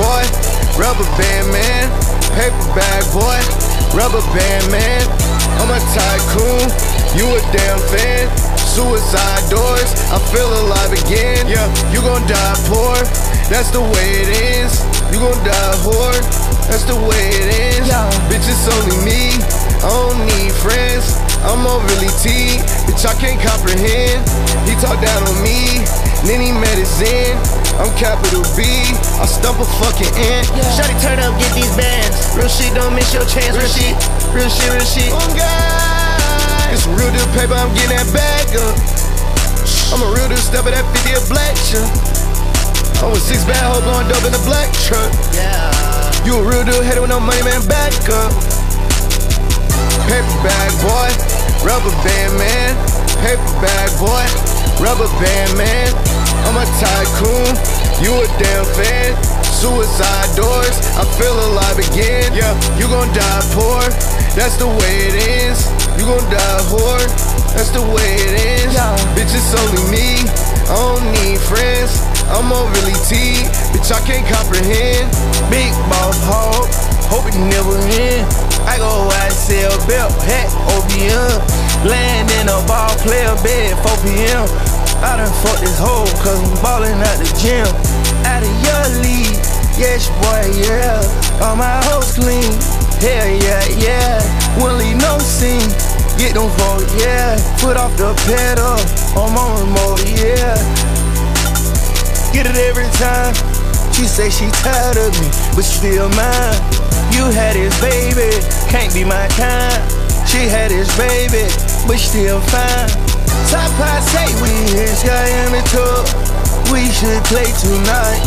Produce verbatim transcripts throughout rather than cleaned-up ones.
boy, rubber band man, paper bag boy, rubber band man. I'm a tycoon, you a damn fan. Suicide doors, I feel alive again. Yeah, you gon' die poor, that's the way it is. You gon' die whore, that's the way it is. Yeah. Bitch, it's only me, I don't need friends. I'm overly T, bitch, I can't comprehend. He talked down on me, then he met his end. I'm capital B, I stump a fucking ant. Yeah. Shawty, turn up, get these bands. Real shit, don't miss your chance. Real shit, real shit, real shit. Oh God, it's some real deal paper, I'm getting that bag up. I'm a real deal stepper, that fifty a black shirt. I'm a six bad hoe blowing dope in a black truck. Yeah. You a real deal hater with no money, man, back up. Paper bag boy, rubber band man, paper bag boy, rubber band man. I'm a tycoon, you a damn fan. Suicide doors, I feel alive again. Yeah, you gon' die poor, that's the way it is. You gon' die whore, that's the way it is. Yeah. Bitch, it's only me, I don't need friends. I'm overly T, bitch, I can't comprehend. Big boss hog, hope it never end. I go I sell belt, hat, O P M. Land in a ball player bed, four P M I done fucked this hoe, cause I'm ballin' at the gym. Out of your league, yes boy, yeah. All my hoes clean, hell yeah, yeah. Won't leave no scene, get them vote, yeah. Foot off the pedal, I'm on remote, yeah. Get it every time. She say she tired of me, but still mine. You had his baby, can't be my kind. She had his baby, but still fine. Top I say we in sky in the tub. We should play tonight.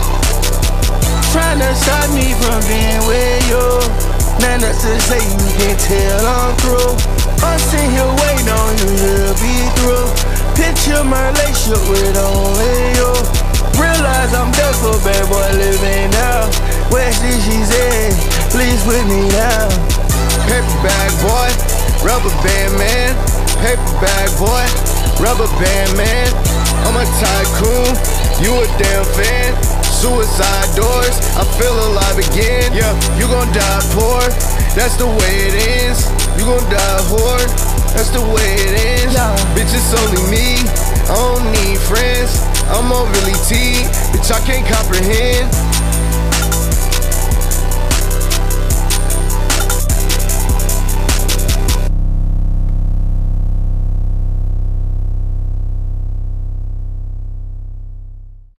Tryna stop me from being where you. Now that's to say you can tell I'm through. I'm sitting here waiting on you to be through. Picture my relationship with only you. Realize I'm just a bad boy living now. Where did she say, please put me down. Paper bag boy, rubber band man, paper bag boy, rubber band man. I'm a tycoon, you a damn fan. Suicide doors, I feel alive again. Yeah, you gon' die poor, that's the way it is. You gon' die whore, that's the way it is. Yeah. Bitch, it's only me, I don't need friends. I'm overly T, bitch, I can't comprehend.